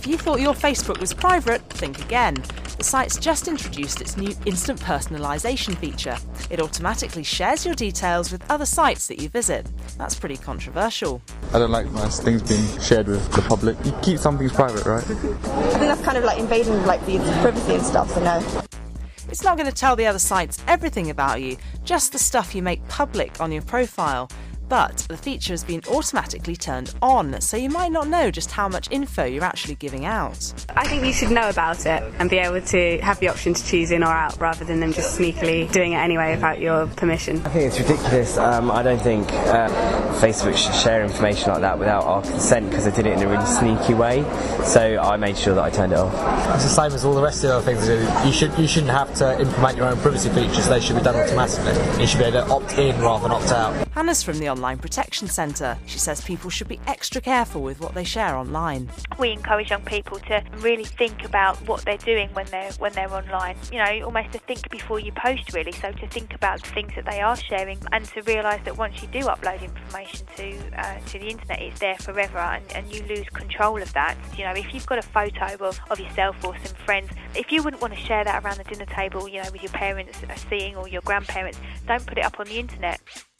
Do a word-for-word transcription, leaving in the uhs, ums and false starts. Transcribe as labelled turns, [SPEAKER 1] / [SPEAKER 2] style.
[SPEAKER 1] If you thought your Facebook was private, think again. The site's just introduced its new instant personalisation feature. It automatically shares your details with other sites that you visit. That's pretty controversial.
[SPEAKER 2] I don't like my things being shared with the public. You keep some things private, right?
[SPEAKER 3] I think that's kind of like invading like the privacy and stuff, so no.
[SPEAKER 1] It's not going to tell the other sites everything about you, just the stuff you make public on your profile. But the feature has been automatically turned on, so you might not know just how much info you're actually giving out.
[SPEAKER 4] I think you should know about it and be able to have the option to choose in or out rather than them just sneakily doing it anyway without your permission.
[SPEAKER 5] I think it's ridiculous. Um, I don't think uh, Facebook should share information like that without our consent because they did it in a really sneaky way. So I made sure that I turned it off.
[SPEAKER 6] It's the same as all the rest of the other things. You, should, you shouldn't have to implement your own privacy features. They should be done automatically. You should be able to opt in rather than opt out.
[SPEAKER 1] Hannah's from the Online Protection Centre. She says people should be extra careful with what they share online.
[SPEAKER 7] We encourage young people to really think about what they're doing when they're when they're online. You know, almost to think before you post, really. So to think about the things that they are sharing and to realise that once you do upload information to uh, to the internet, it's there forever and, and you lose control of that. You know, if you've got a photo of, of yourself or some friends, if you wouldn't want to share that around the dinner table, you know, with your parents seeing or your grandparents, don't put it up on the internet.